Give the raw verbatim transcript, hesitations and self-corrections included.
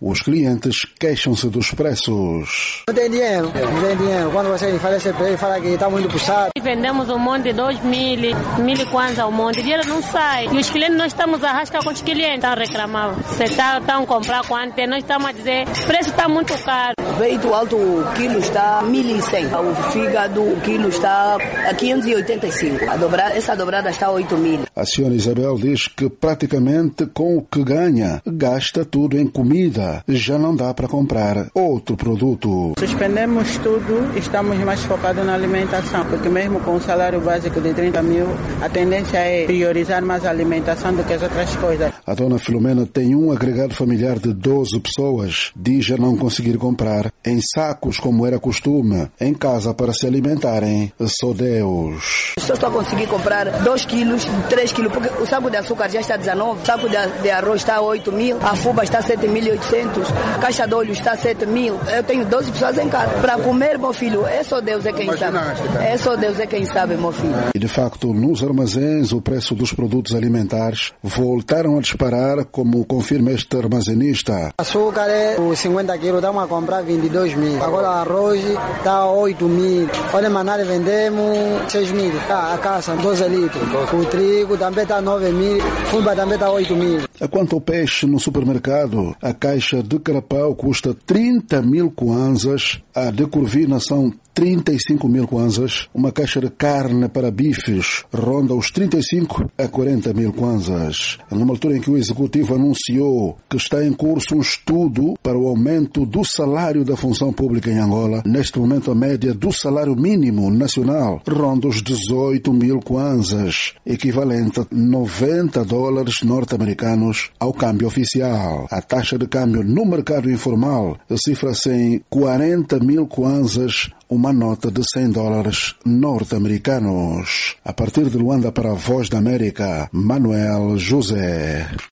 Os clientes queixam-se dos preços. Não tem dinheiro, não tem dinheiro. Quando você fala esse preço, fala que está muito puxado. Vendemos um monte de dois mil, mil e quantos ao monte. O dinheiro não sai. E os clientes, nós estamos a rascar com os clientes. Estão reclamando. Você está a comprar quanto? Nós estamos a dizer, o preço está muito caro. Peito alto, o quilo está mil e cem. O fígado, o quilo está a quinhentos e oitenta e cinco. A dobrada, essa dobrada está a oito mil. A senhora Isabel diz que praticamente com o que ganha, gasta tudo em comida. Já não dá para comprar outro produto. Suspendemos tudo e estamos mais focados na alimentação, porque mesmo com o salário básico de trinta mil, a tendência é priorizar mais a alimentação do que as outras coisas. A dona Filomena tem um agregado familiar de doze pessoas. Diz já não conseguir comprar em sacos como era costume, em casa para se alimentarem. Só Deus. Só estou a conseguir comprar dois quilos, três quilos, porque o saco de açúcar já está a dezenove, o saco de, de arroz está a oito mil, a fuba está a sete mil e oitocentos, a caixa de óleo está a sete mil. Eu tenho doze pessoas em casa. Para comer, meu filho, é só Deus é quem sabe. É só Deus é quem sabe, meu filho. E de facto, nos armazéns, o preço dos produtos alimentares voltaram a disparar, como confirma este armazenista. Açúcar é os cinquenta quilos, estamos a comprar vinte e dois mil. Agora arroz está a oito mil. Olha, manária vendemos seis mil. Tá, a caça, doze litros. O trigo também está a nove mil. Fuba também está a oito mil. Quanto ao peixe no supermercado, a caixa de carapau custa trinta mil kwanzas, a de corvina são trinta e cinco mil kwanzas, uma caixa de carne para bifes ronda os trinta e cinco a quarenta mil kwanzas. Numa altura em que o executivo anunciou que está em curso um estudo para o aumento do salário da função pública em Angola, neste momento a média do salário mínimo nacional ronda os dezoito mil kwanzas, equivalente a noventa dólares norte-americanos ao câmbio oficial. A taxa de câmbio no mercado informal cifra-se em quarenta mil kwanzas, uma nota de cem dólares norte-americanos. A partir de Luanda para a Voz da América, Manuel José.